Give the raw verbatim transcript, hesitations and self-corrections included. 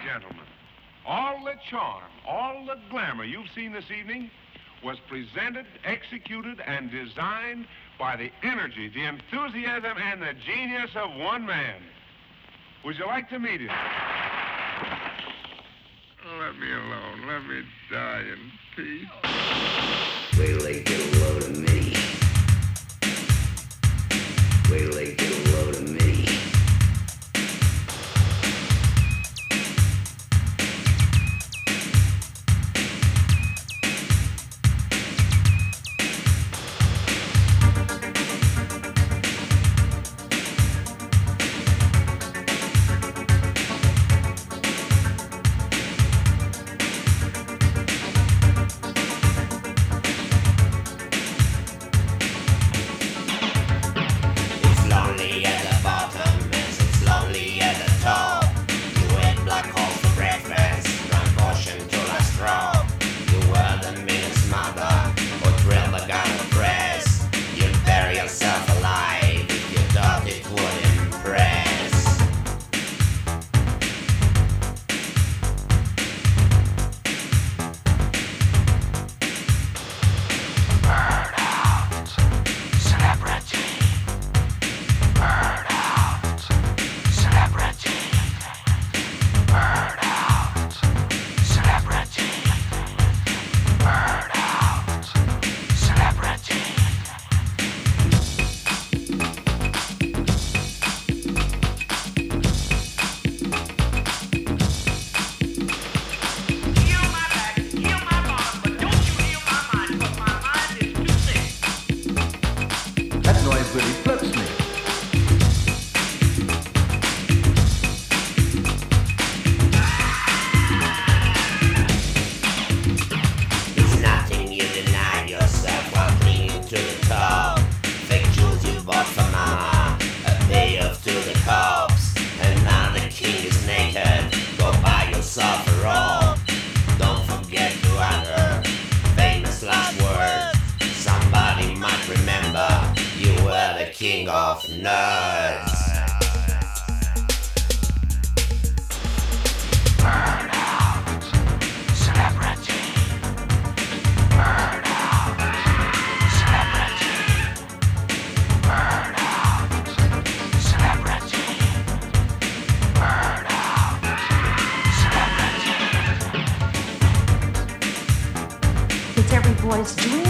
gentlemen, all the charm, all the glamour you've seen this evening was presented, executed, and designed by the energy, the enthusiasm, and the genius of one man. Would you like to meet him? Let me alone. Let me die in peace. Wait till they get a load of me. Wait till they get a load of me. King of Nerds. Burn out, celebrity. Burn out, celebrity. Burn out, celebrity. Burn out, celebrity. It's every boy's dream.